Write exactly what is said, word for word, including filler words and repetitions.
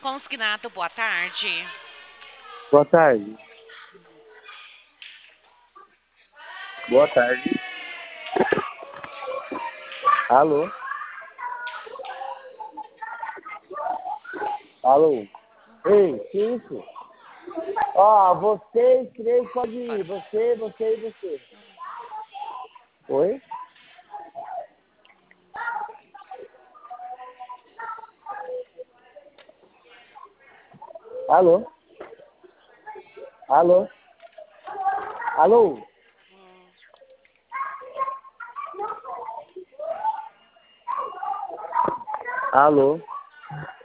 Consignato, boa tarde. Boa tarde. Boa tarde. Alô? Alô? Ei, que isso? Ó, vocês três podem ir. Você, você e você. Oi? Alô? Alô? Alô? Alô?